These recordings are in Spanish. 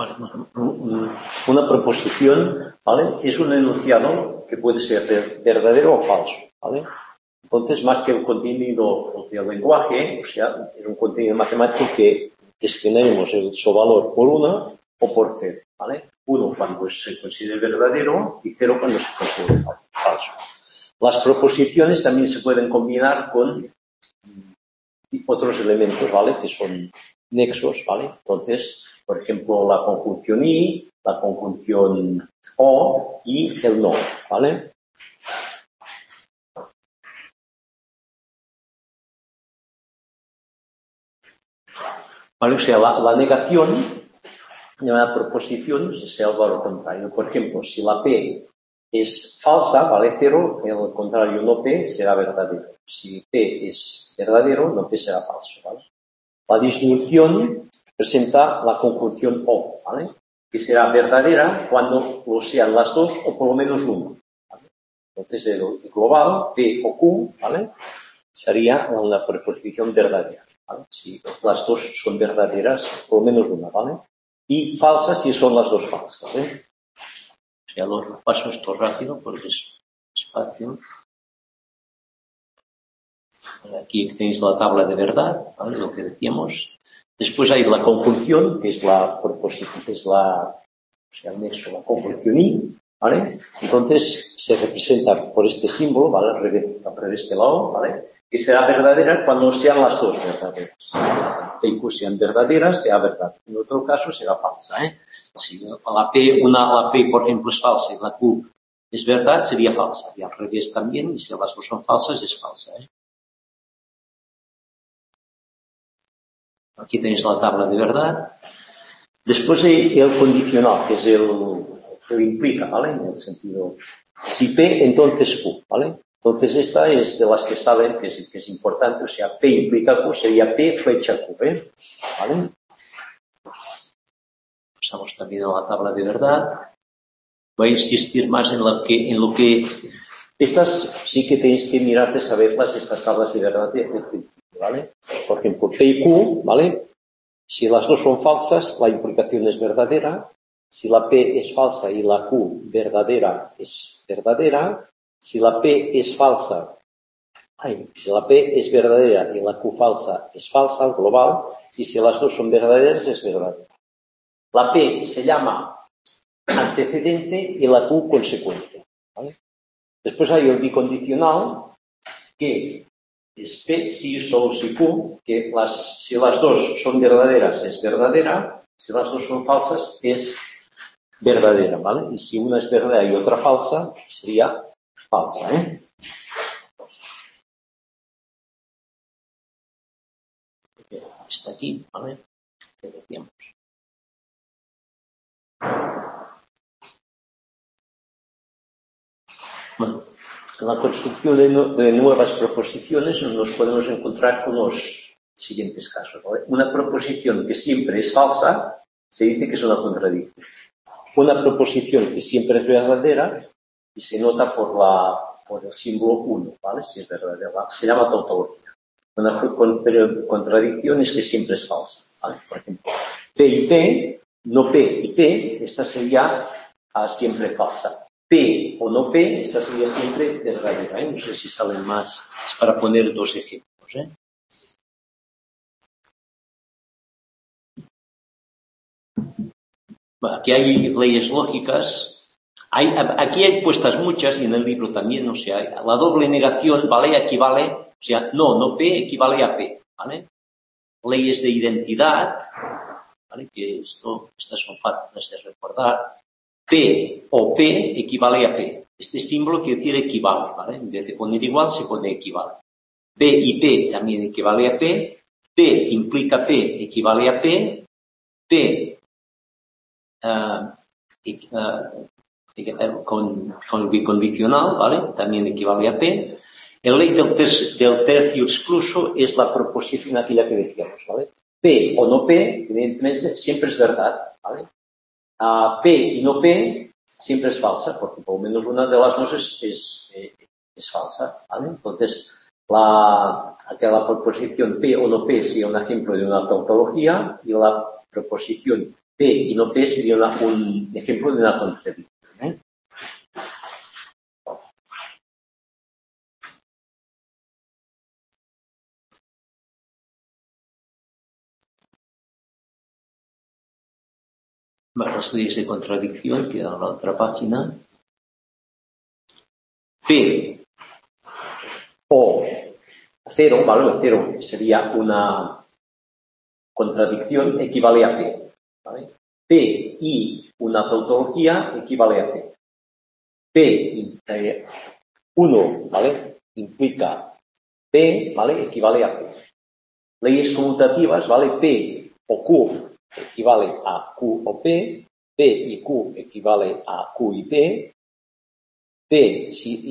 Una proposición, ¿vale? Es un enunciado que puede ser verdadero o falso, ¿vale? Entonces, más que el contenido del lenguaje, o sea, es un contenido matemático que gestionaremos su valor por 1 o por 0, ¿vale? 1 cuando se considere verdadero y 0 cuando se considere falso. Las proposiciones también se pueden combinar con otros elementos, ¿vale? Que son nexos, ¿vale? Entonces, por ejemplo, la conjunción y, la conjunción o y el no, ¿vale? ¿Vale? O sea, la negación de una proposición sea el valor contrario. Por ejemplo, si la P es falsa, vale 0, el contrario no P será verdadero. Si P es verdadero, no P será falso, ¿vale? La disjunción presenta la conjunción o, ¿vale? Que será verdadera cuando lo sean las dos o por lo menos uno, ¿vale? Entonces el global, P o Q, ¿vale? Sería una proposición verdadera, ¿vale? Si las dos son verdaderas, por lo menos una, ¿vale? Y falsas si son las dos falsas, ¿eh? O sea, lo paso esto rápido porque es espacio. Aquí tenéis la tabla de verdad, ¿vale? Lo que decíamos. Después hay la conjunción, que es la proposición, que es o sea, el nexo, la conjunción y, ¿vale? Entonces se representa por este símbolo, ¿vale? Al revés que la O, ¿vale? Que será verdadera cuando sean las dos verdaderas. P y Q sean verdaderas, será verdad. En otro caso será falsa, ¿eh? Si la P, por ejemplo, es falsa y la Q es verdad, sería falsa. Y al revés también, y si las dos son falsas, es falsa, ¿eh? Aquí tenéis la tabla de verdad. Después hay el condicional, que es el que implica, ¿vale? En el sentido, si P, entonces Q, ¿vale? Entonces esta es de las que saben que es importante, o sea, P implica Q, sería P flecha Q, ¿eh? ¿Vale? Pasamos también a la tabla de verdad. Voy a insistir más en lo que estas sí que tenéis que mirar de saberlas, estas tablas de verdad de principio, ¿vale? Por ejemplo, P y Q, ¿vale? Si las dos son falsas, la implicación es verdadera. Si la P es falsa y la Q verdadera, es verdadera. Si la P es falsa, si la P es verdadera y la Q falsa, es falsa, el global. Y si las dos son verdaderas, es verdadera. La P se llama antecedente y la Q consecuente, ¿vale? Después hay el bicondicional, que es P, si, solo si Q, que si las dos son verdaderas es verdadera, si las dos son falsas es verdadera, ¿vale? Y si una es verdadera y otra falsa, sería falsa, ¿eh? Está aquí, ¿vale? ¿Qué decíamos? Bueno, en la construcción de nuevas proposiciones nos podemos encontrar con los siguientes casos, ¿vale? Una proposición que siempre es falsa se dice que es una contradicción. Una proposición que siempre es verdadera y se nota por el símbolo 1, ¿vale? Si es verdadera, se llama tautología. Una contradicción es que siempre es falsa, ¿vale? Por ejemplo, P y P, no P y P, esta sería siempre falsa. P o no P, esta sería siempre verdadera, ¿eh? No sé si salen más, es para poner dos ejemplos, ¿eh? Aquí hay leyes lógicas. Aquí hay puestas muchas y en el libro también, o sea, la doble negación equivale, o sea, no P equivale a P, ¿vale? Leyes de identidad, ¿vale? Que estas son fáciles de recordar. P o P equivale a P. Este símbolo quiere decir equivale, ¿vale? En vez de poner igual, se pone equivale. P y P también equivale a P. P implica P equivale a P. P con bicondicional, ¿vale? También equivale a P. La ley del tercio excluso es la proposición aquella que decíamos, ¿vale? P o no P, evidentemente, siempre es verdad, ¿vale? P y no P siempre es falsa, porque por lo menos una de las dos es falsa, ¿vale? Entonces, aquella proposición P o no P sería un ejemplo de una tautología y la proposición P y no P sería un ejemplo de una contradicción, ¿eh? Las leyes de contradicción, que da la otra página. P o cero, ¿vale? Cero sería una contradicción, equivale a P, ¿vale? P y una tautología equivale a P. P, 1, ¿vale? Implica P, ¿vale? Equivale a P. Leyes conmutativas, ¿vale? P o Q equivale a Q o P. P y Q equivale a Q y P. P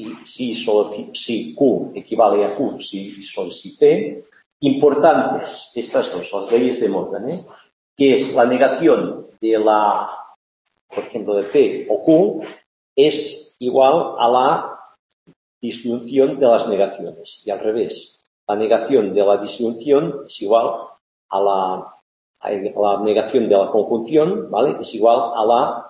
si Q equivale a Q, si P. Importantes estas dos, las leyes de Morgan, ¿eh? Que es la negación de por ejemplo, de P o Q es igual a la disyunción de las negaciones. Y al revés, la negación de la disyunción es igual a la negación de la conjunción, ¿vale? Es igual a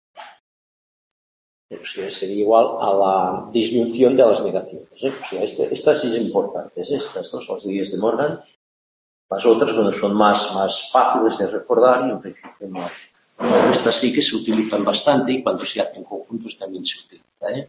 sería igual a la disyunción de las negaciones, ¿eh? O sea, estas sí son importantes, ¿eh? Estas dos, las leyes de Morgan. Las otras, bueno, son más fáciles de recordar y en principio no. Estas sí que se utilizan bastante y cuando se hacen conjuntos también se utiliza, ¿eh?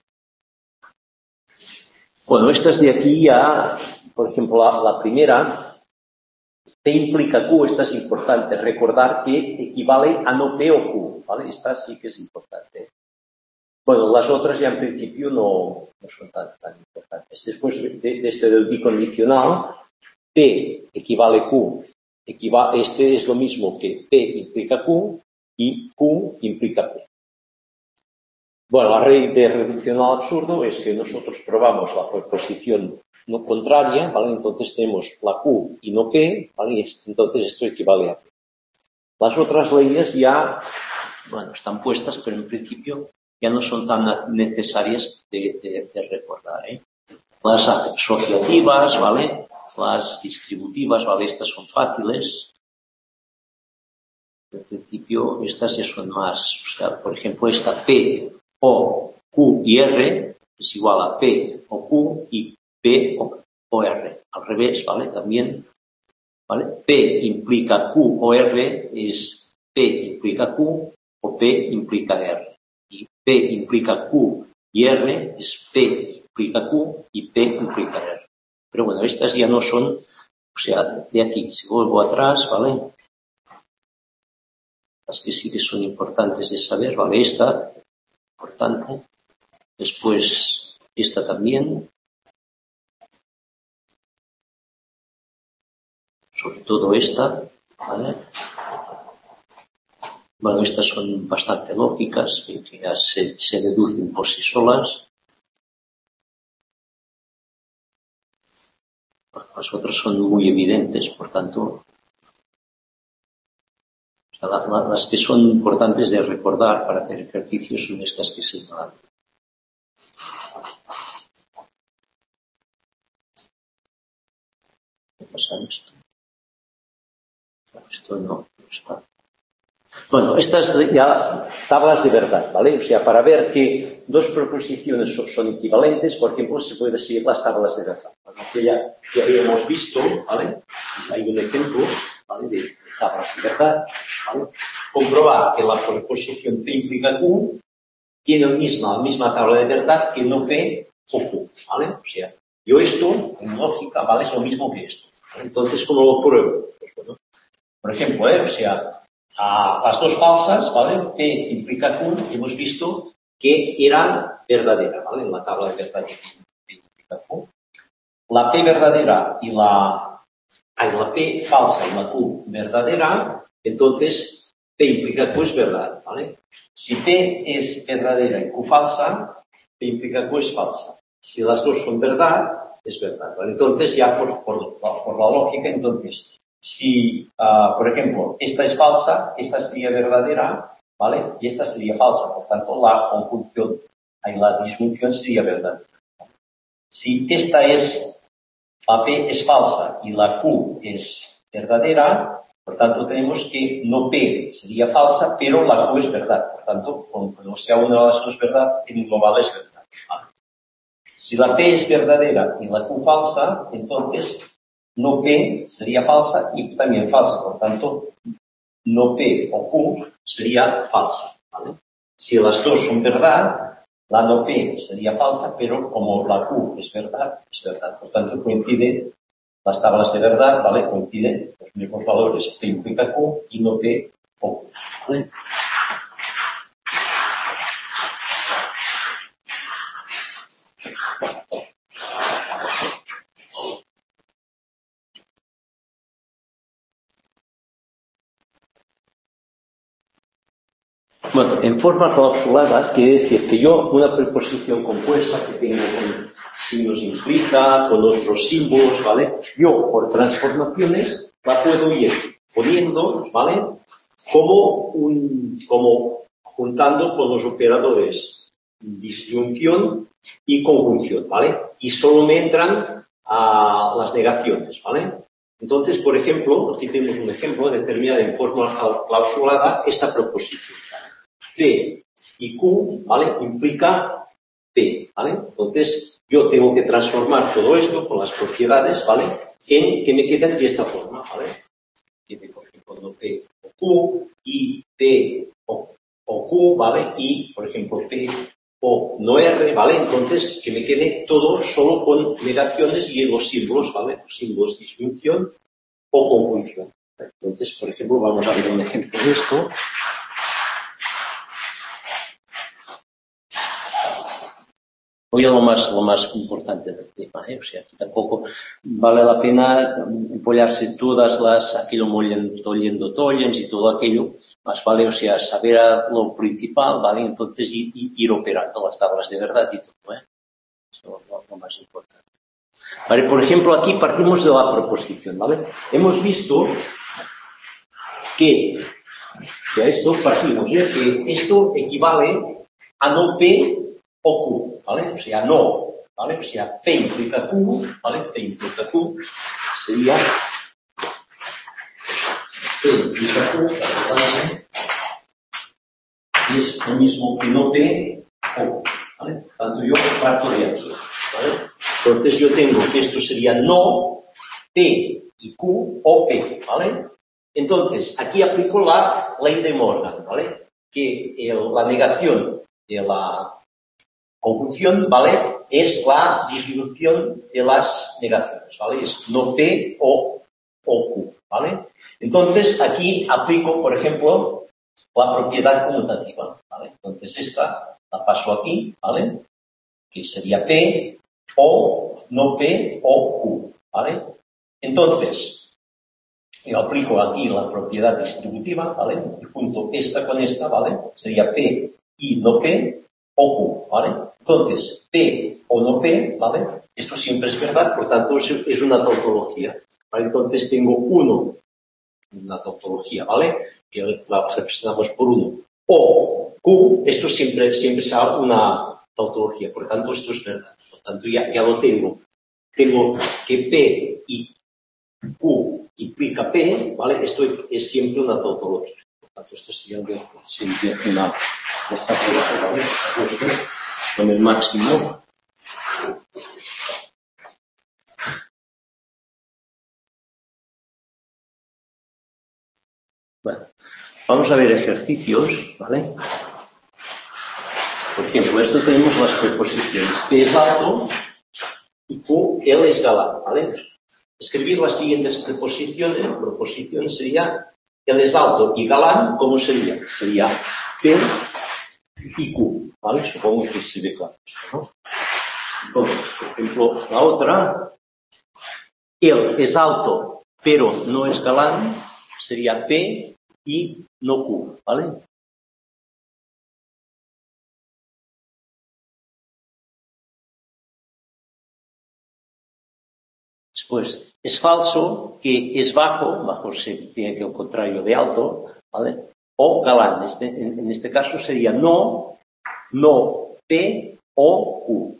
Bueno, estas de aquí ya, por ejemplo, la primera, P implica Q, esta es importante. Recordar que equivale a no P o Q, ¿vale? Esta sí que es importante. Bueno, las otras ya en principio no son tan importantes. Después de este del bicondicional, P equivale Q. Este es lo mismo que P implica Q y Q implica P. Bueno, la ley de reducción al absurdo es que nosotros probamos la proposición no contraria, ¿vale? Entonces tenemos la Q y no P, ¿vale? Entonces esto equivale a P. Las otras leyes ya, bueno, están puestas, pero en principio ya no son tan necesarias de recordar, ¿eh? Las asociativas, ¿vale? Las distributivas, ¿vale? Estas son fáciles. En principio, estas ya son más, o sea, por ejemplo, esta P o Q y R es igual a P o Q y P o R. Al revés, ¿vale? También, ¿vale? P implica Q o R es P implica Q o P implica R. Y P implica Q y R es P implica Q y P implica R. Pero bueno, estas ya no son, o sea, de aquí, si vuelvo atrás, ¿vale? Las que sí que son importantes de saber, ¿vale? Esta, importante. Después, esta también. Sobre todo esta, ¿vale? Bueno, estas son bastante lógicas, que ya se deducen por sí solas. Las otras son muy evidentes, por tanto, o sea, las que son importantes de recordar para hacer ejercicios son estas que he señalado. ¿Qué pasa esto? Esto no está. Bueno, estas ya tablas de verdad, ¿vale? O sea, para ver que dos proposiciones son equivalentes, por ejemplo, se puede seguir las tablas de verdad. Que ya habíamos visto, ¿vale? Hay un ejemplo, ¿vale? De tablas de verdad, ¿vale? Comprobar que la proposición P implica Q tiene la misma tabla de verdad que no P o Q, ¿vale? O sea, yo esto, en lógica, ¿vale? Es lo mismo que esto. Entonces, ¿cómo lo pruebo? Pues bueno, por ejemplo, o sea, las dos falsas, ¿vale? P implica Q, hemos visto que eran verdaderas, ¿vale? En la tabla de verdad que P implica Q. La P verdadera y la P falsa y la Q verdadera, entonces P implica Q es verdad, ¿vale? Si P es verdadera y Q falsa, P implica Q es falsa. Si las dos son verdad, es verdad, ¿vale? Entonces ya por la lógica, entonces, si, por ejemplo, esta es falsa, esta sería verdadera, ¿vale? Y esta sería falsa, por tanto, la conjunción, la disjunción sería verdadera. Si esta la P es falsa y la Q es verdadera, Por tanto, tenemos que no P sería falsa, pero la Q es verdad. Por tanto, cuando sea una de las dos verdad, el global es verdad. ¿Vale? Si la P es verdadera y la Q falsa, entonces no P sería falsa y también falsa. Por tanto, no P o Q sería falsa. ¿Vale? Si las dos son verdad, la no P sería falsa, pero como la Q es verdad, es verdad. Por tanto, coincide las tablas de verdad, ¿vale? Coinciden los mismos valores P implica Q y no P o Q. ¿Vale? Bueno, en forma clausulada quiere decir que yo una preposición compuesta que tengo con signos implica, con otros símbolos, ¿vale? Yo, por transformaciones, la puedo ir poniendo, ¿vale? Como juntando con los operadores disyunción y conjunción, ¿vale? Y solo me entran a las negaciones, ¿vale? Entonces, por ejemplo, aquí tenemos un ejemplo determinado en forma clausulada esta proposición. P y Q, ¿vale? Implica P, ¿vale? Entonces, yo tengo que transformar todo esto con las propiedades, ¿vale? En que me queden de esta forma, ¿vale? Tiene, por ejemplo, P o Q y P o Q, ¿vale? Y, por ejemplo, P o no R, ¿vale? Entonces, que me quede todo solo con negaciones y los símbolos, ¿vale? Los símbolos de disyunción o conjunción. Entonces, por ejemplo, vamos a ver un ejemplo de esto. Voy a lo más importante del tema, ¿eh? O sea, que tampoco vale la pena empollarse todas las, aquí lo tollen y todo aquello, más vale, o sea, saber lo principal, ¿vale? Entonces ir operando las tablas de verdad y todo, ¿eh? Eso es lo más importante. Vale, por ejemplo, aquí partimos de la proposición, ¿vale? Hemos visto que a esto partimos, ¿eh? Que esto equivale a no P o Q, ¿vale? O sea, no, ¿vale? O sea, P implica Q, ¿vale? P implica Q sería P implica Q, ¿vale? Es lo mismo que no P o Q, ¿vale? Por tanto, yo parto de aquí, ¿vale? Entonces yo tengo que esto sería no P y Q o P, ¿vale? Entonces, aquí aplico la ley de Morgan, ¿vale? Que la negación de la conjunción, ¿vale? Es la disminución de las negaciones, ¿vale? Es no P o Q, ¿vale? Entonces, aquí aplico, por ejemplo, la propiedad conmutativa, ¿vale? Entonces, esta la paso aquí, ¿vale? Que sería P o no P o Q, ¿vale? Entonces, yo aplico aquí la propiedad distributiva, ¿vale? Y junto esta con esta, ¿vale? Sería P y no P o Q, ¿vale? Entonces, P o no P, ¿vale? Esto siempre es verdad, por tanto es una tautología, ¿vale? Entonces tengo una tautología, ¿vale? Que la representamos por 1. O Q, esto siempre será una tautología, por tanto esto es verdad. Por tanto ya lo tengo. Tengo que P y Q implica P, ¿vale? Esto es siempre una tautología. Por tanto, esto sería siempre una esta prueba, ¿vale? Justo con el máximo. Bueno, vamos a ver ejercicios, ¿vale? Por ejemplo, esto tenemos las preposiciones. P es alto y Q, L es galán, ¿vale? Escribir las siguientes proposiciones sería L es alto y galán, ¿cómo sería? Sería P y Q, ¿vale? Supongo que se ve claro esto, ¿no? Entonces, por ejemplo, la otra, él es alto, pero no es galán, sería P y no Q, ¿vale? Después, es falso que es bajo se tiene que el contrario de alto, ¿vale? O galán, en este caso sería no P o Q.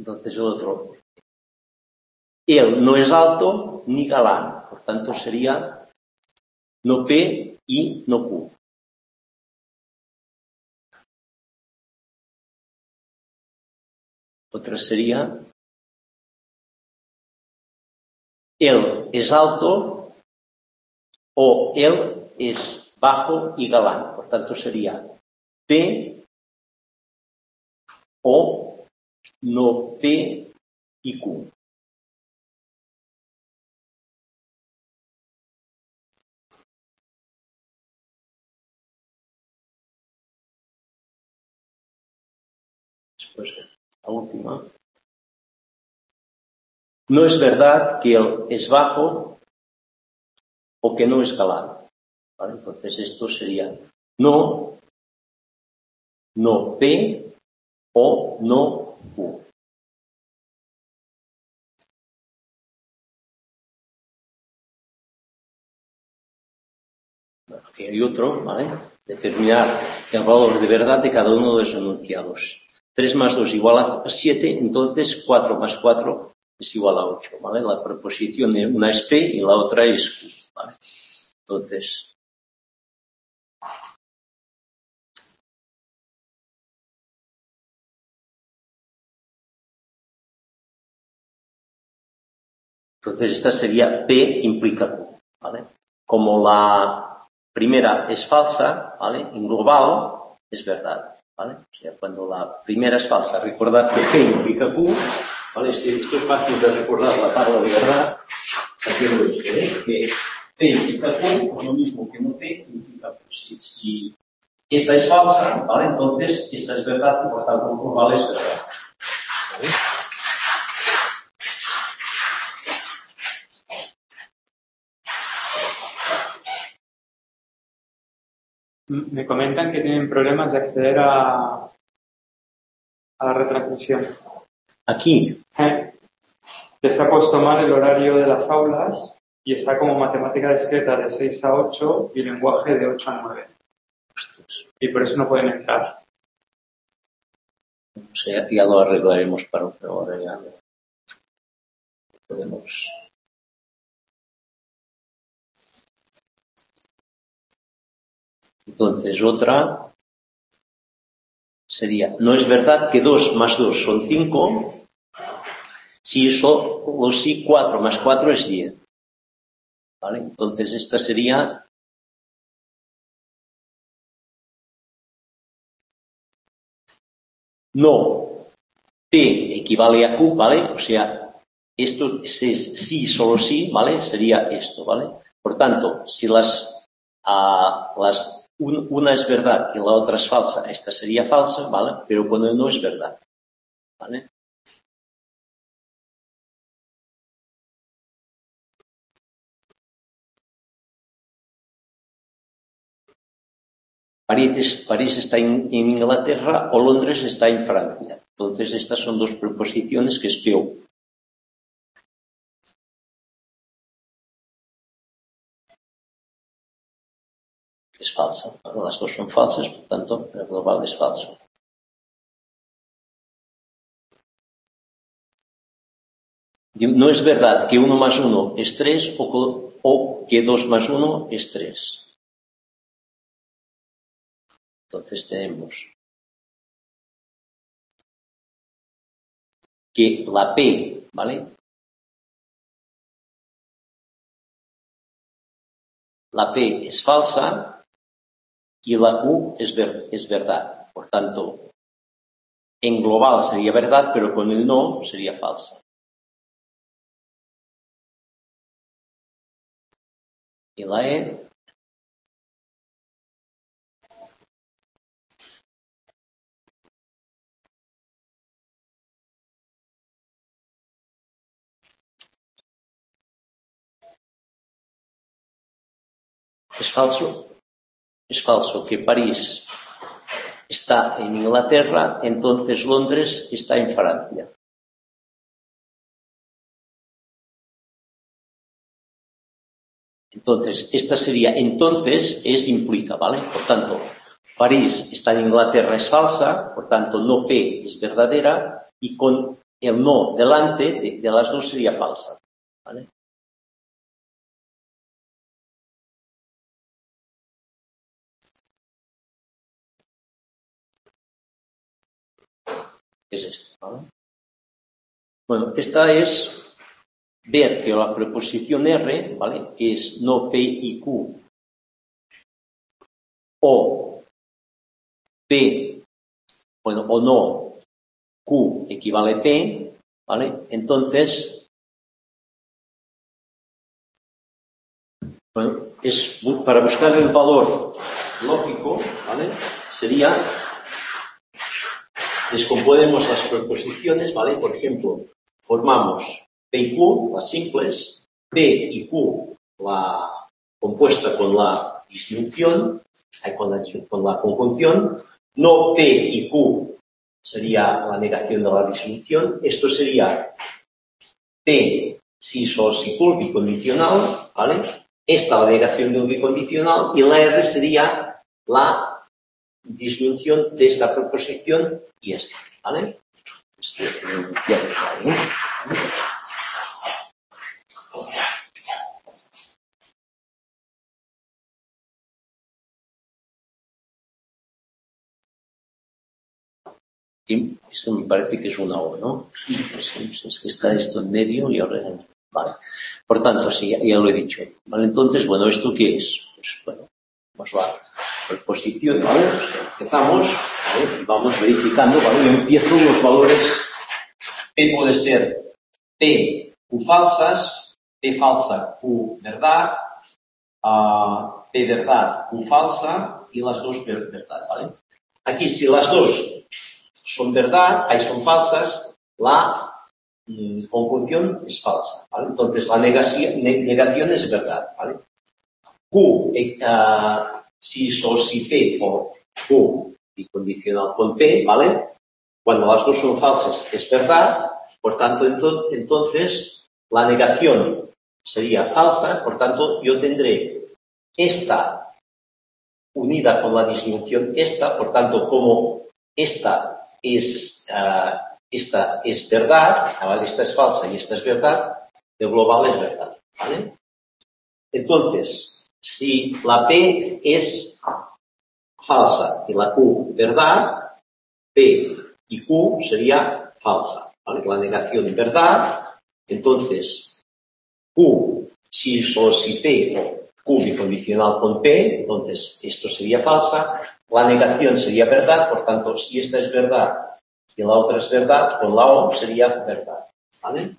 Entonces el otro. Él no es alto ni galán. Por tanto sería no P y no Q. Otra sería. Él es alto o él es bajo y galán. Por tanto sería P o no P y Q. Después, la última. No es verdad que él es bajo o que no es galán. ¿Vale? Entonces esto sería no P o no Q. Aquí hay otro, ¿vale? Determinar el valor de verdad de cada uno de los enunciados. 3 más 2 igual a 7, entonces 4 más 4 es igual a 8, ¿vale? La preposición de una es P y la otra es Q, ¿vale? Entonces esta sería P implica Q, ¿vale? Como la primera es falsa, ¿vale? En global es verdad, ¿vale? O sea, cuando la primera es falsa, recordad que P implica Q, ¿vale? Esto es fácil de recordar la tabla de verdad. Haciendo esto, que P implica Q, es lo mismo que no P implica Q. Si esta es falsa, ¿vale? Entonces esta es verdad y por tanto lo global es verdad, ¿vale? Me comentan que tienen problemas de acceder a la retransmisión. Aquí. Les ha puesto mal el horario de las aulas y está como matemática discreta de 6 a 8 y lenguaje de 8 a 9. Y por eso no pueden entrar. O sea, ya lo arreglaremos para otra hora. Ya podemos. Entonces, otra sería, no es verdad que 2 más 2 son 5, si solo si 4 más 4 es 10. ¿Vale? Entonces, esta sería no P equivale a Q, ¿vale? O sea, esto es sí, solo sí, ¿vale? Sería esto, ¿vale? Por tanto, si una es verdad y la otra es falsa, esta sería falsa, ¿vale? Pero cuando no es verdad, ¿vale? París está en Inglaterra o Londres está en Francia. Entonces, estas son dos preposiciones que es peor. Es falsa. Las dos son falsas, por tanto, el global es falso. No es verdad que 1 más 1 es 3 o que 2 más 1 es 3. Entonces tenemos que la P, ¿vale? La P es falsa y la Q es verdad. Por tanto, en global sería verdad, pero con el no sería falsa. Y la E es falso que París está en Inglaterra, entonces Londres está en Francia. Entonces, esta sería entonces es implica, ¿vale? Por tanto, París está en Inglaterra es falsa, por tanto, no P es verdadera y con el no delante de las dos sería falsa, ¿vale? Es esto, ¿vale? Bueno, esta es ver que la preposición R, ¿vale? Que es no P y Q, o P, bueno, o no, Q equivale a P, ¿vale? Entonces, bueno, para buscar el valor lógico, ¿vale? Sería, descomponemos las preposiciones, ¿vale? Por ejemplo, formamos P y Q, las simples, P y Q, la compuesta con la disjunción, con la conjunción, no P y Q sería la negación de la disjunción, esto sería P, si, sol, si, Q, bicondicional, ¿vale? Esta la negación del bicondicional y la R sería la disjunción de esta preposición y esta, ¿vale? Esto es el enunciado, ¿vale? Y eso me parece que es una O, ¿no? Es que está esto en medio y ahora... Vale. Por tanto, sí, ya lo he dicho. Vale, entonces, bueno, ¿esto qué es? Pues, bueno, vamos a la preposición, ¿vale? Empezamos, ¿vale? Y vamos verificando, ¿vale? Yo empiezo los valores. P puede ser P, Q falsas, P falsa, Q verdad, P verdad, Q falsa y las dos verdad, ¿vale? Aquí, si las dos son verdad, ahí son falsas, la conjunción es falsa, ¿vale? Entonces la negación es verdad, ¿vale? Q, si, sol, si, P o Q bicondicional con P, ¿vale? Cuando las dos son falsas es verdad, por tanto entonces la negación sería falsa, por tanto yo tendré esta unida con la disjunción esta, por tanto como esta es verdad, ¿vale? Esta es falsa y esta es verdad, el global es verdad, ¿vale? Entonces, si la P es falsa y la Q verdad, P y Q sería falsa, ¿vale? La negación verdad, entonces Q, si, sol, si P o Q bicondicional con P, entonces esto sería falsa, la negación sería verdad, por tanto, si esta es verdad y la otra es verdad, con la O sería verdad, ¿vale?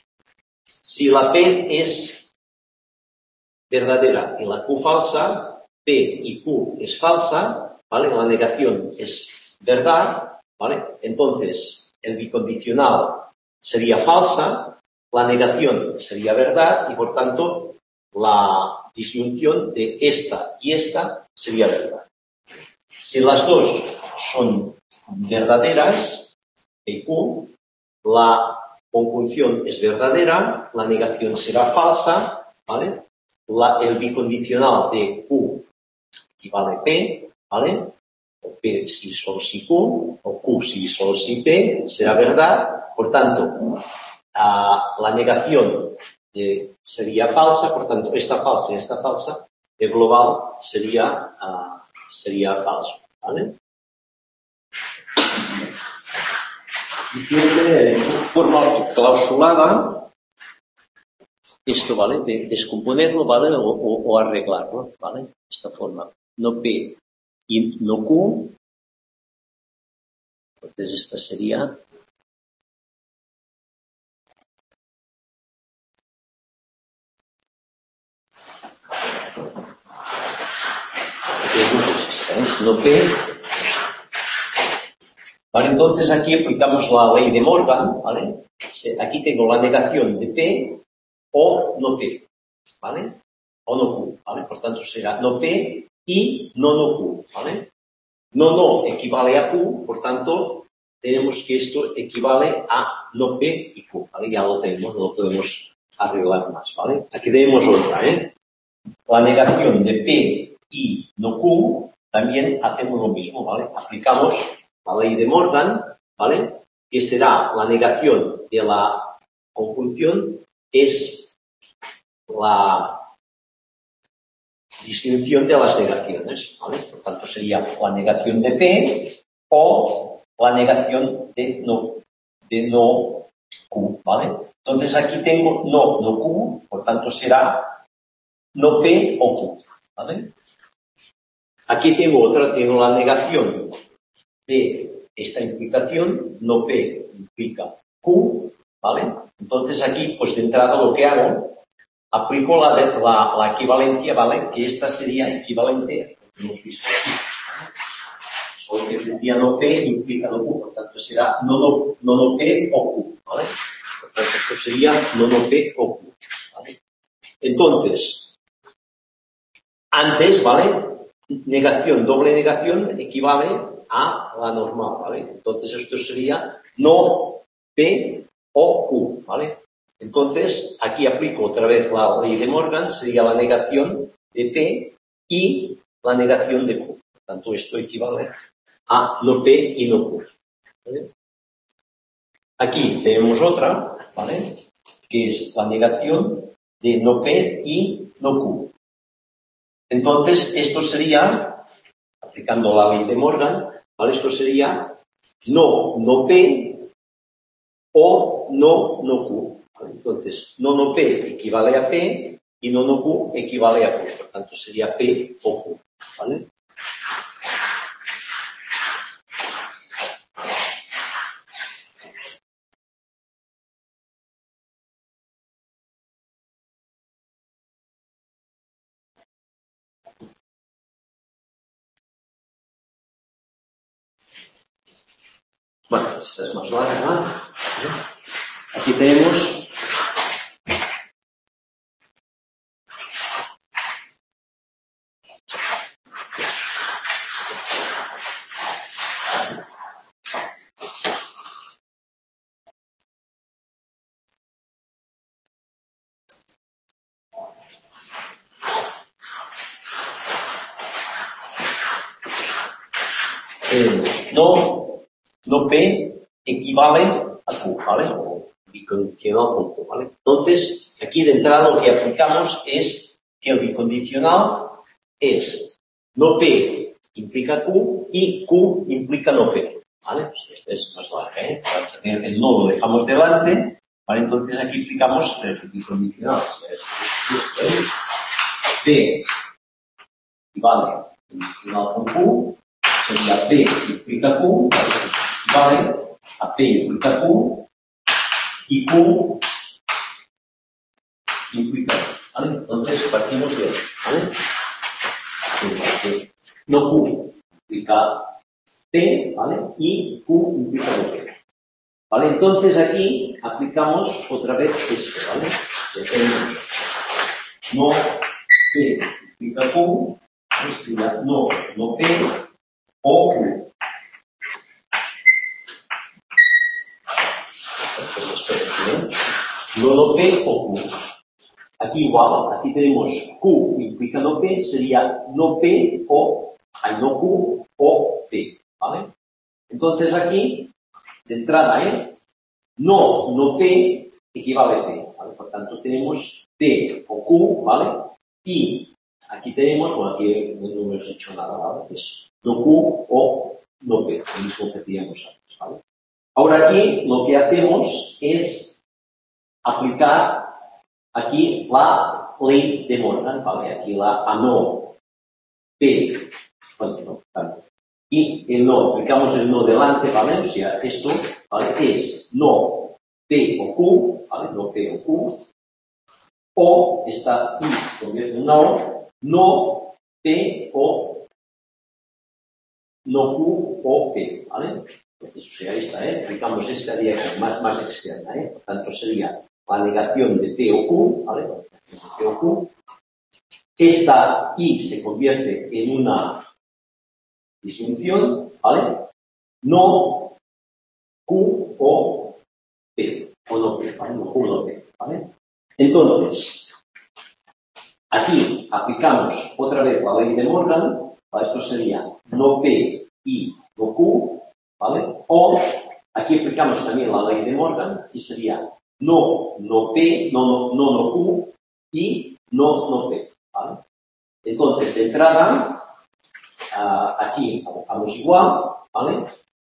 Si la P es verdadera y la Q falsa, P y Q es falsa, ¿vale? La negación es verdad, ¿vale? Entonces, el bicondicional sería falsa, la negación sería verdad y, por tanto, la disjunción de esta y esta sería verdad. Si las dos son verdaderas, P y Q, la conjunción es verdadera, la negación será falsa, ¿vale? El bicondicional de Q equivale a P, ¿vale? O P si, sol, si, Q, o Q si, sol, si, P, será verdad, por tanto, la negación sería falsa, por tanto, esta falsa y esta falsa, el global sería falso, ¿vale? De forma clausulada, esto, ¿vale? De descomponerlo, ¿vale? O arreglarlo, ¿vale? De esta forma. No P y no Q. Entonces esta sería... no P. Vale, entonces aquí aplicamos la ley de Morgan, ¿vale? Aquí tengo la negación de P o no P, ¿vale? O no Q, ¿vale? Por tanto será no P y no Q, ¿vale? No equivale a Q, por tanto tenemos que esto equivale a no P y Q, ¿vale? Ya lo tenemos, no lo podemos arreglar más, ¿vale? Aquí tenemos otra, ¿eh? La negación de P y no Q, también hacemos lo mismo, ¿vale? Aplicamos la ley de Morgan, ¿vale? que será la negación de la conjunción, es la distinción de las negaciones, ¿vale? Por tanto, sería la negación de P o la negación de no Q, ¿vale? Entonces aquí tengo no Q, por tanto será no P o Q, ¿vale? Aquí tengo la negación de esta implicación, no P implica Q, ¿vale? Entonces aquí, pues de entrada lo que hago, aplico la equivalencia, ¿vale? Que esta sería equivalente a lo que hemos visto aquí. Solo que decía no P implica no Q, por tanto será no P o Q, ¿vale? Por tanto esto sería no P o Q, ¿vale? Entonces, antes, ¿vale? Negación, doble negación equivale a la normal, ¿vale? Entonces esto sería no P o Q, ¿vale? Entonces, aquí aplico otra vez la ley de Morgan, sería la negación de P y la negación de Q. Por tanto, esto equivale a no P y no Q, ¿vale? Aquí tenemos otra, ¿vale? Que es la negación de no P y no Q. Entonces, esto sería, aplicando la ley de Morgan, ¿vale? Esto sería no P o no Q. ¿Vale? Entonces, no P equivale a P y no Q equivale a Q. Por tanto, sería P o Q, ¿vale? Bueno, esta es más larga, ¿no? Aquí tenemos no P equivale a Q, ¿vale? O bicondicional con Q, ¿vale? Entonces, aquí de entrada lo que aplicamos es que el bicondicional es no P implica Q y Q implica no P, ¿vale? Pues este es más larga, ¿eh? El no lo dejamos delante, ¿vale? Entonces aquí aplicamos el bicondicional. Esto es P equivale a condicional con Q, sería P implica Q, ¿vale? A P implica Q y Q implica Q, ¿vale? Entonces partimos de ahí, ¿vale? No Q implica P, ¿vale? Y Q implica no P, ¿vale? Entonces aquí aplicamos otra vez esto, ¿vale? Ya tenemos no P implica Q, ¿vale? Sería no P o Q. No P o Q. Aquí igual, aquí tenemos Q implica no P, sería no P o, no Q o P, ¿vale? Entonces aquí, de entrada, no P equivale a P, ¿vale? Por tanto tenemos P o Q, ¿vale? Y aquí tenemos, bueno, aquí no hemos hecho nada, ¿vale? Es no Q o no P, lo mismo que teníamos antes, ¿vale? Ahora aquí lo que hacemos es aplicar aquí la ley de Morgan, ¿vale? Aquí la a no P, bueno, no, tanto. Y el no, aplicamos el no delante, ¿vale? O sea, esto, ¿vale? Es no P o Q, ¿vale? No P o Q, o esta I se convierte en una O, no P o no Q o P, ¿vale? Entonces, o sea, esta, aplicamos esta de aquí, más externa, Por tanto, sería la negación de P o Q, ¿vale? P o Q. Esta I se convierte en una disjunción, ¿vale? No Q o P, o no P, ¿vale? No Q o no P, ¿vale? Entonces, aquí aplicamos otra vez la ley de Morgan, ¿vale? Esto sería no P y no Q, ¿vale? O Aquí aplicamos también la ley de Morgan, y sería no P, no Q, y no P, ¿vale? Entonces, de entrada, aquí vamos igual, ¿vale?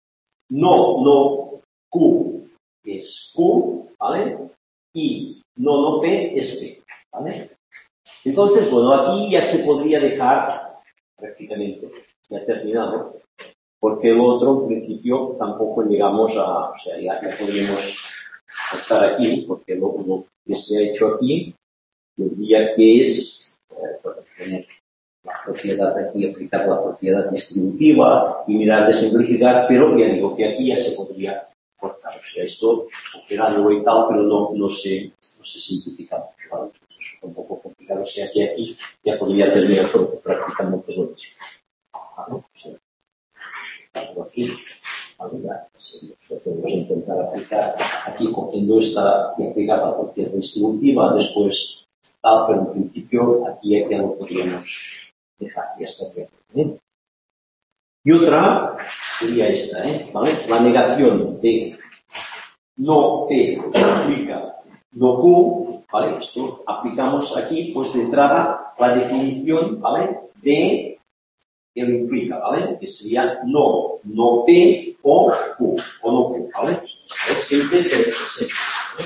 No Q es Q, ¿vale? Y no P es P, ¿vale? Entonces, bueno, aquí ya se podría dejar prácticamente, ya terminado, porque el otro, en principio, tampoco llegamos a, o sea, ya podríamos estar aquí, porque lo que se ha hecho aquí, tendría que es, tener la propiedad aquí, aplicar la propiedad distributiva y mirar de simplificar, pero ya digo que aquí ya se podría cortar. O sea, esto era algo y tal, pero no se simplifica mucho, ¿vale? Es un poco complicado. O sea, que aquí ya podría terminar todo, prácticamente lo mismo, ¿vale? O sea, aquí, ¿vale? Ya, lo podemos intentar aplicar aquí cogiendo esta y aplicar la propiedad distributiva, después tal, pero en principio aquí ya lo podríamos dejar, ya estaría bien. Y otra sería esta, ¿vale? La negación de no P implica no Q, ¿vale? Esto aplicamos aquí, pues de entrada, la definición, ¿vale? De el implica, ¿vale? Que sería no P o Q, o no Q, ¿vale? Siempre ¿vale?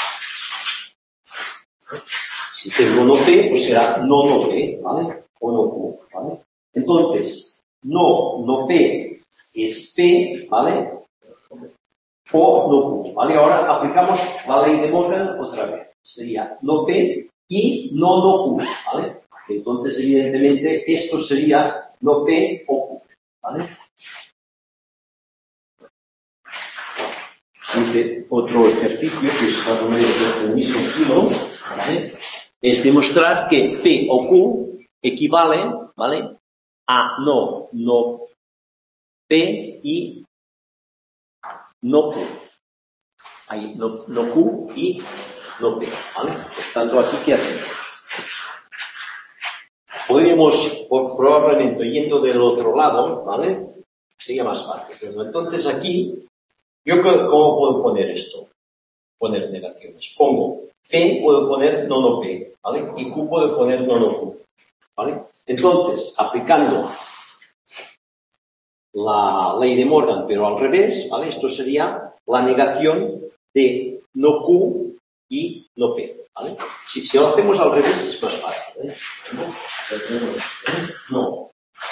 Si tengo no P, pues será no P, ¿vale? O no Q, ¿vale? Entonces, no P es P, ¿vale? O no Q, ¿vale? Ahora aplicamos la ley de Morgan otra vez. Sería no P y no Q, ¿vale? Entonces, evidentemente, esto sería no P o Q, ¿vale? Y otro ejercicio, que es más o menos del mismo estilo, ¿vale? Es demostrar que P o Q equivalen, ¿vale? A no P y no Q. Hay no Q y no P, ¿vale? Por tanto, aquí, ¿qué hacemos? Podríamos, probablemente, yendo del otro lado, ¿vale? Sería más fácil. Pero entonces, aquí, ¿yo cómo puedo poner esto? Poner negaciones. Pongo P, puedo poner no P, ¿vale? Y Q puedo poner no Q, ¿vale? Entonces, aplicando la ley de Morgan, pero al revés, ¿vale? Esto sería la negación de no Q y no P, ¿vale? Si lo hacemos al revés es más fácil, ¿eh? No.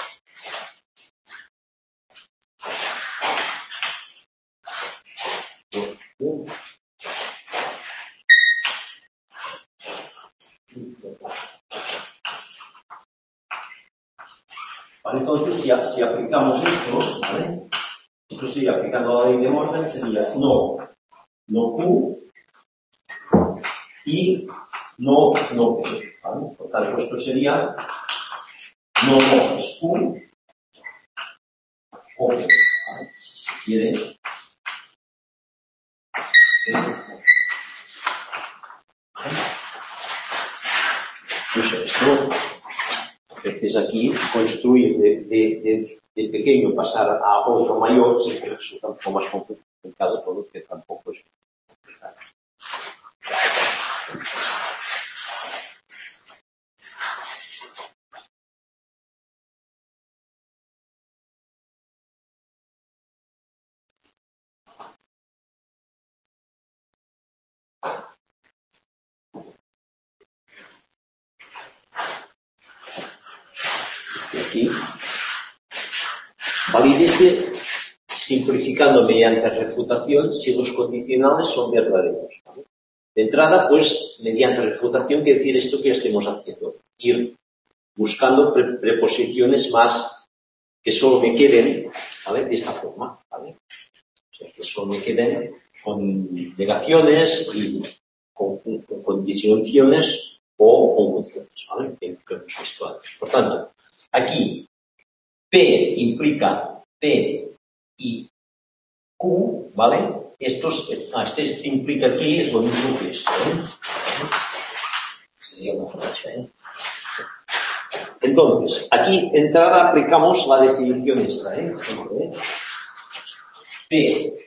Vale, entonces, si aplicamos esto, ¿vale? Esto sería, aplicando la ley de Morgan, sería no Q y no P, ¿vale? Por tanto, esto sería no es Q o P, ¿vale? Si se quiere. Pues esto, es aquí, construir de pequeño pasar a otro mayor, siempre resulta un poco más complicado todo, que tampoco es complicado. Y aquí, valídese simplificando mediante refutación si los condicionales son verdaderos, ¿vale? De entrada, pues, mediante refutación, quiere decir esto que estemos haciendo, ir buscando preposiciones más que solo me queden, ¿vale? De esta forma, ¿vale? O sea, que solo me queden con negaciones y con condicionaciones o conjunciones, ¿vale? Que hemos visto antes. Por tanto, aquí P implica P y Q, ¿vale? Este implica aquí es lo mismo que esto, ¿eh? Sería una flecha, ¿eh? Entonces, aquí de entrada aplicamos la definición esta, ¿eh? P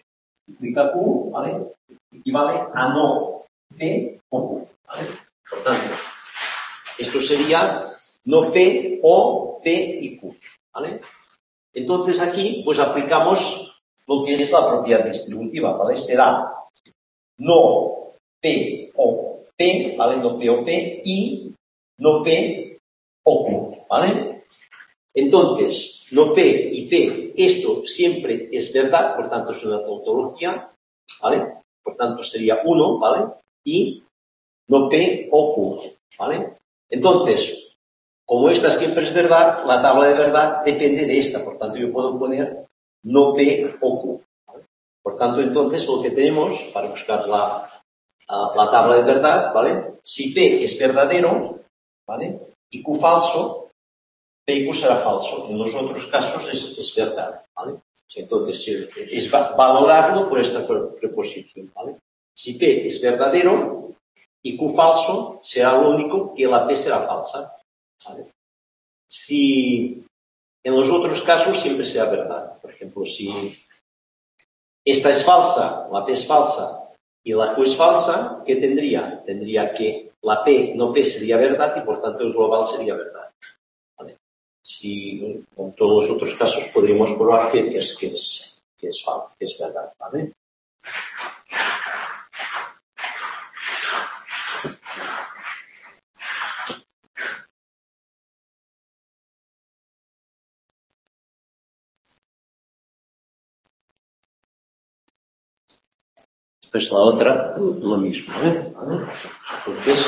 implica Q, ¿vale? Equivale a no P o Q, ¿vale? Por tanto, esto sería no P o P y Q, ¿vale? Entonces aquí, pues aplicamos lo que es la propiedad distributiva, ¿vale? Será no P o P, ¿vale? No P o P y no P o Q, ¿vale? Entonces, no P y P, esto siempre es verdad, por tanto es una tautología, ¿vale? Por tanto sería 1, ¿vale? Y no P o Q, ¿vale? Entonces, como esta siempre es verdad, la tabla de verdad depende de esta, por tanto yo puedo poner no P o Q, ¿vale? Por tanto, entonces lo que tenemos para buscar la tabla de verdad, ¿vale? Si P es verdadero, ¿vale? Y Q falso, P y Q será falso. En los otros casos es verdad, ¿vale? Entonces es valorarlo por esta preposición, ¿vale? Si P es verdadero y Q falso, será lo único que la P será falsa, ¿vale? Si en los otros casos siempre será verdad. Por ejemplo, si esta es falsa, la P es falsa y la Q es falsa, ¿qué tendría? Tendría que la P, no P sería verdad y por tanto el global sería verdad, ¿vale? Si en todos los otros casos podríamos probar que es verdad, ¿vale? Pues la otra, lo mismo, ¿vale? Entonces,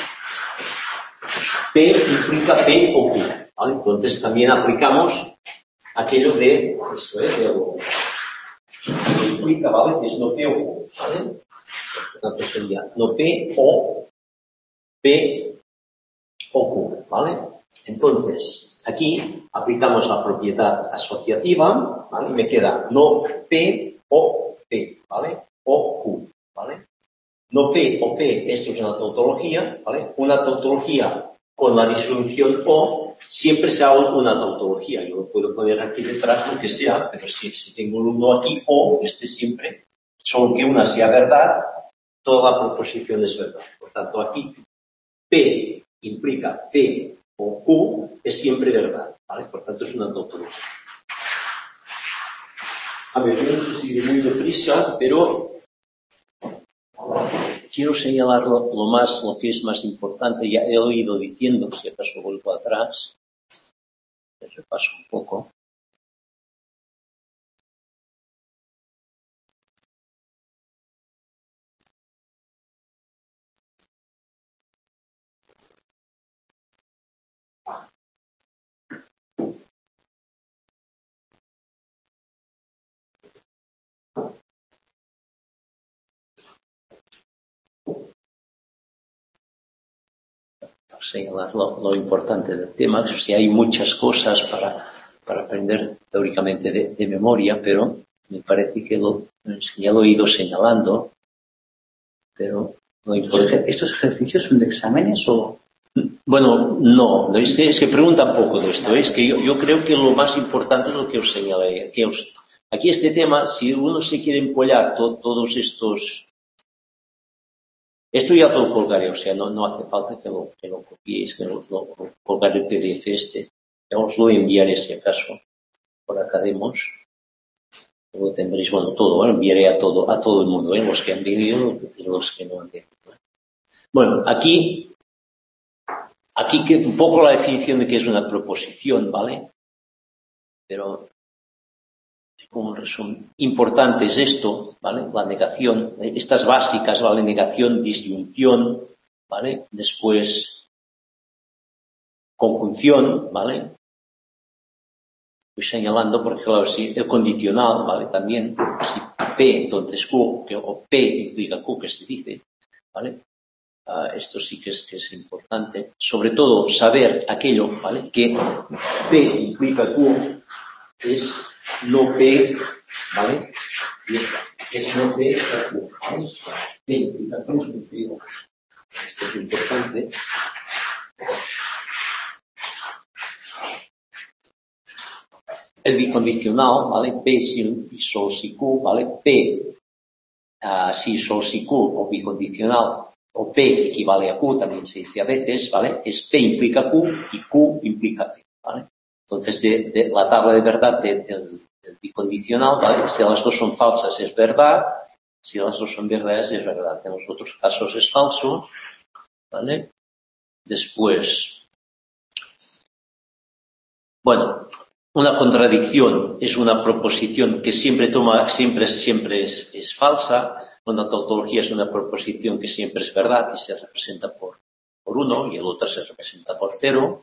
P implica P o Q, ¿vale? Entonces también aplicamos aquello de, esto es, de lo que implica, ¿vale? Que es no P o Q, ¿vale? Por tanto sería no P o P o Q, ¿vale? Entonces, aquí aplicamos la propiedad asociativa, ¿vale? Me queda no P o P, ¿vale? O Q, ¿vale? No P o P, esto es una tautología, ¿vale? Una tautología con la disjunción O siempre será una tautología. Yo lo puedo poner aquí detrás lo que sea, pero si tengo el 1 aquí, O, siempre, solo que una sea verdad, toda la proposición es verdad. Por tanto, aquí P implica P o Q, es siempre verdad, ¿vale? Por tanto, es una tautología. A ver, yo no sé si iré muy deprisa, pero quiero señalar lo que es más importante. Ya he oído diciendo, si acaso vuelvo atrás, repaso un poco. Señalar lo importante del tema. Si hay muchas cosas para aprender teóricamente de memoria, pero me parece que ya lo he ido señalando, pero lo importante. ¿Estos ejercicios son de exámenes o...? Bueno, no, es que preguntan poco de esto. Es que yo creo que lo más importante es lo que os señalé. Aquí este tema, si uno se quiere empollar todos estos... Esto ya lo colgaré, o sea, no hace falta que lo copiéis, que lo colgaré el PDF este. Ya os lo enviaré si acaso, por academos. Lo tendréis, bueno, todo, ¿eh? Enviaré a todo el mundo, ¿eh? Los que han venido y los que no han venido. Bueno, aquí que un poco la definición de qué es una proposición, ¿vale? Pero como resumen importante es esto, ¿vale? La negación, estas básicas, ¿vale? Negación, disyunción, ¿vale? Después, conjunción, ¿vale? Voy señalando porque, claro, si el condicional, ¿vale? También, si P, entonces Q, o P implica Q, que se dice, ¿vale? Esto sí que es importante. Sobre todo, saber aquello, ¿vale? Que P implica Q es no P, ¿vale? Es no P o Q, ¿vale? P implica Q, esto es importante. El bicondicional, ¿vale? P si solo si Q, ¿vale? P si, sol, si, Q o bicondicional, o P equivale a Q, también se dice a veces, ¿vale? Es P implica Q y Q implica P, ¿vale? Entonces, de la tabla de verdad del bicondicional, ¿vale? Si las dos son falsas es verdad, si las dos son verdaderas es verdad. En los otros casos es falso, ¿vale? Después, bueno, una contradicción es una proposición que siempre es falsa. Una tautología es una proposición que siempre es verdad y se representa por 1 y el otro se representa por 0.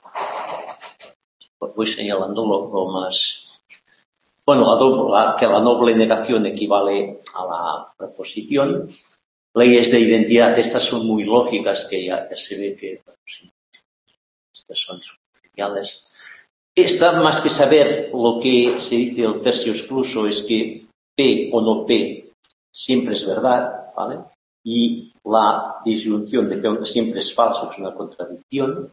Pues voy señalando lo más. Bueno, que la doble negación equivale a la proposición. Leyes de identidad, estas son muy lógicas, que ya se ve que sí, estas son superficiales. Esta, más que saber lo que se dice el tercio excluso, es que P o no P siempre es verdad, ¿vale? Y la disyunción de P siempre es falso, es una contradicción.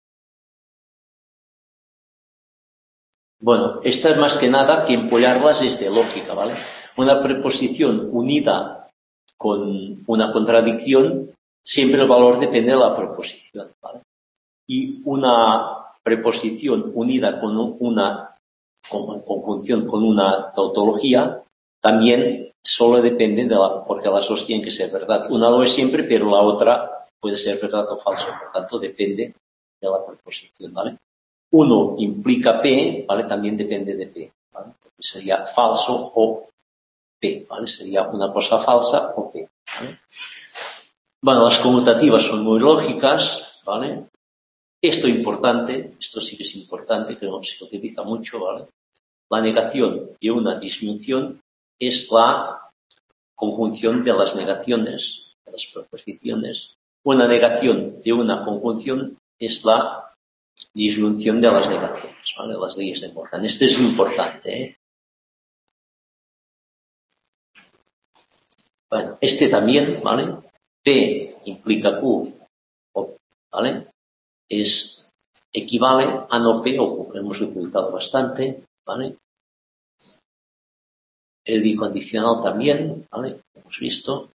Bueno, esta más que nada que empollarlas es de lógica, ¿vale? Una preposición unida con una contradicción, siempre el valor depende de la preposición, ¿vale? Y una preposición unida con en conjunción con una tautología, también solo depende porque las dos tienen que ser verdad. Una lo es siempre, pero la otra puede ser verdad o falso, por tanto depende de la preposición, ¿vale? Uno implica P, ¿vale? También depende de P, ¿vale? Porque sería falso o P, ¿vale? Sería una cosa falsa o P, ¿vale? Bueno, las conmutativas son muy lógicas, ¿vale? Esto sí que es importante, que no se utiliza mucho, ¿vale? La negación de una disyunción es la conjunción de las negaciones, de las proposiciones. Una negación de una conjunción es la disyunción de las negaciones, ¿vale? Las leyes de Morgan. Esto es importante, ¿eh? Bueno, este también, ¿vale? P implica Q, ¿vale? Equivale a no P o Q, que hemos utilizado bastante, ¿vale? El bicondicional también, ¿vale? Hemos visto.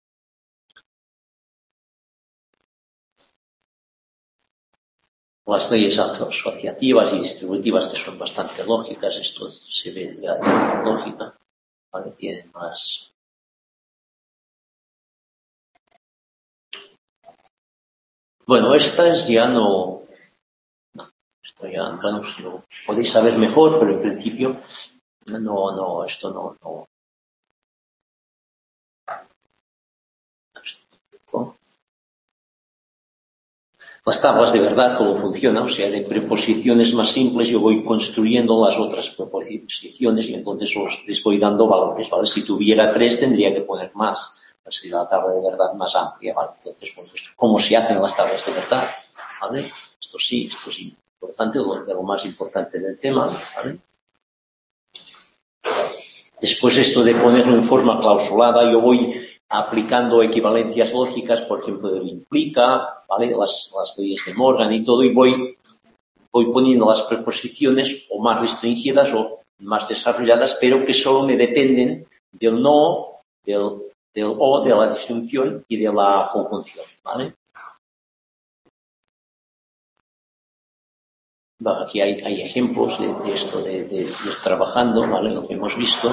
Las leyes asociativas y distributivas, que son bastante lógicas, esto se ve ya en lógica, ¿vale? Tienen más. Bueno, estas ya no. Esto ya, bueno, si lo podéis saber mejor, pero en principio, esto no. Las tablas de verdad, cómo funcionan, o sea, de preposiciones más simples yo voy construyendo las otras preposiciones y entonces les voy dando valores, ¿vale? Si tuviera 3 tendría que poner más, sería la tabla de verdad más amplia, ¿vale? Entonces, bueno, ¿cómo se hacen las tablas de verdad? ¿Vale? Esto sí es importante, de lo más importante del tema, ¿vale? Después esto de ponerlo en forma clausulada, yo voy aplicando equivalencias lógicas, por ejemplo, de lo implica, ¿vale? Las leyes de Morgan y todo, y voy poniendo las preposiciones o más restringidas o más desarrolladas, pero que solo me dependen del no, del o, de la disyunción y de la conjunción, ¿vale? Bueno, aquí hay ejemplos de esto de ir trabajando, ¿vale? Lo que hemos visto.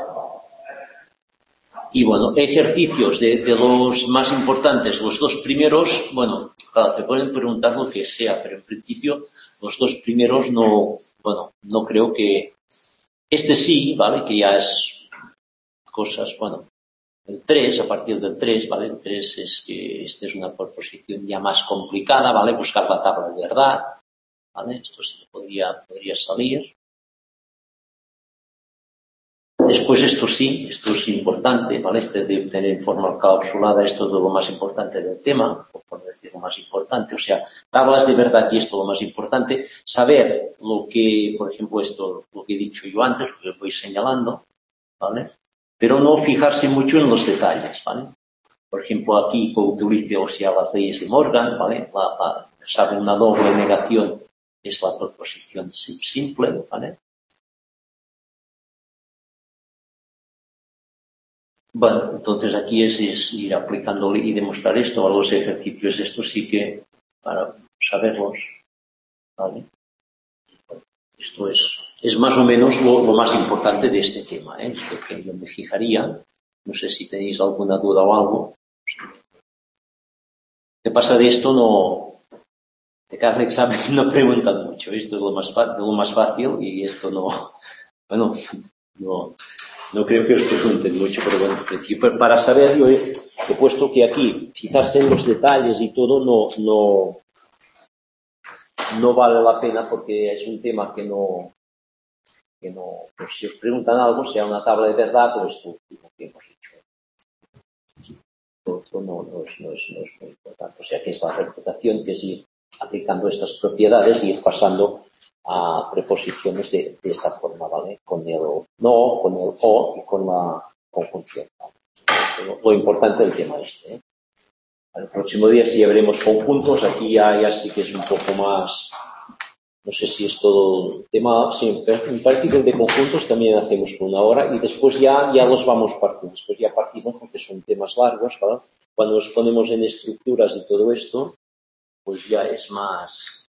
Y bueno, ejercicios de los más importantes, los dos primeros, bueno, claro, te pueden preguntar lo que sea, pero en principio los dos primeros no creo que, este sí, ¿vale? Que ya es cosas, bueno, el 3, a partir del 3, ¿vale? El 3 es que esta es una proposición ya más complicada, ¿vale? Buscar la tabla de verdad, ¿vale? Esto sí podría salir. Después esto es importante, ¿vale? Este es de tener en forma clausulada, esto es lo más importante del tema, por decir lo más importante, o sea, tablas de verdad y esto lo más importante, saber lo que, por ejemplo, esto, lo que he dicho yo antes, lo que voy señalando, ¿vale? Pero no fijarse mucho en los detalles, ¿vale? Por ejemplo, aquí utilice, o sea, las leyes de Morgan, ¿vale? Sabe una doble negación, es la proposición simple, ¿vale? Bueno, entonces aquí es ir aplicándole y demostrar esto. A los ejercicios estos sí que para saberlos, ¿vale? Esto es más o menos lo más importante de este tema, ¿eh? Es lo que yo me fijaría. No sé si tenéis alguna duda o algo. ¿Qué pasa de esto? No, de cada examen no preguntan mucho. Esto es lo más fácil y esto no, bueno, no creo que os pregunten mucho, pero bueno, en principio, para saber, yo he puesto que aquí, fijarse en los detalles y todo no vale la pena porque es un tema que no, pues si os preguntan algo, sea una tabla de verdad, pues esto lo que hemos hecho. Otro no es muy importante. O sea que es la refutación, que es ir aplicando estas propiedades y ir pasando a preposiciones de esta forma, ¿vale? Con el no, con el o y con la conjunción, ¿vale? Lo importante del tema este, ¿eh? El próximo día sí veremos conjuntos. Aquí ya sí que es un poco más. No sé si es todo tema. Sí, en partir de conjuntos también hacemos por 1 hora y después ya los vamos partiendo. Después ya partimos porque son temas largos, ¿vale? Cuando nos ponemos en estructuras y todo esto, pues ya es más